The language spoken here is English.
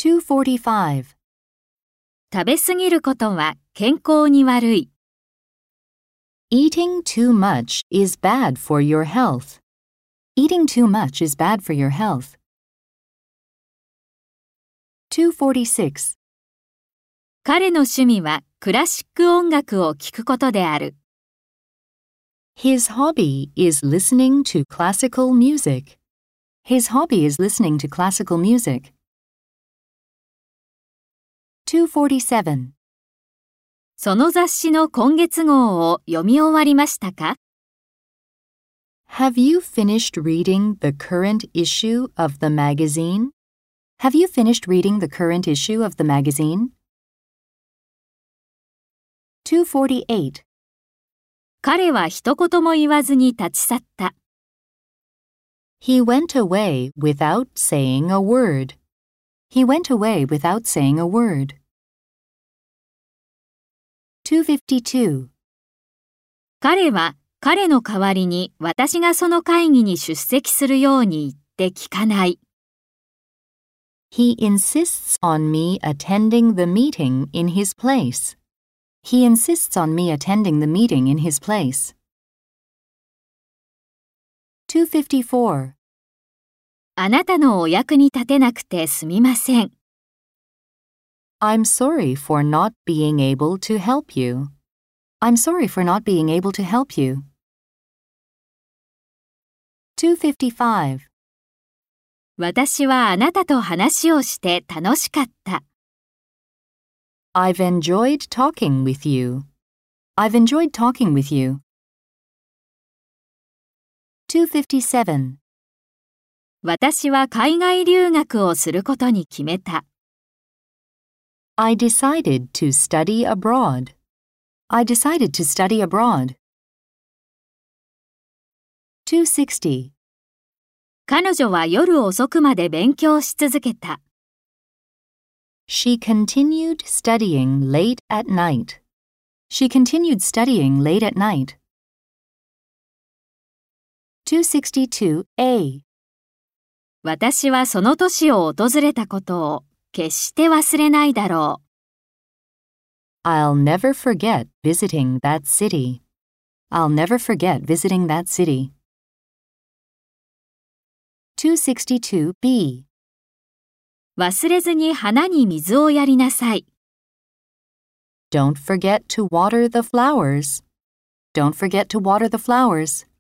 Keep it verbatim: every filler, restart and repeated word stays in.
two forty-five. 食べ過ぎることは健康に悪い。 Eating too much is bad for your health. Eating too much is bad for your health. two forty-six. 彼の趣味はクラシック音楽を聴くことである。 His hobby is listening to classical music. His hobby is listening to classical music. two forty-seven. その雑誌の今月号を読み終わりましたか？ Have you finished reading the current issue of the magazine? Have you finished reading the current issue of the magazine? two forty-eight. 彼は一言も言わずに立ち去った。 He went away without saying a word. He went away without saying a word. two fifty-two. 彼は彼の代わりに私がその会議に出席するように言って聞かない。 He insists on me attending the meeting in his place. He insists on me attending the meeting in his place. two fifty-four. あなたのお役に立てなくてすみません。 I'm sorry for not being able to help you. I'm sorry for not being able to help you. two fifty-five. 私はあなたと話をして楽しかった。 I've enjoyed talking with you. I've enjoyed talking with you. two fifty-seven. 私は海外留学をすることに決めた。 I decided to study abroad. I decided to study abroad. two sixty. 彼女は夜遅くまで勉強し続けた。 She continued studying late at night. She continued studying late at night. two sixty-two A. 私はその年を訪れたことを決して忘れないだろう。 I'll never forget visiting that city. I'll never forget visiting that city. two sixty-two B. 忘れずに花に水をやりなさい。 Don't forget to water the flowers. Don't forget to water the flowers.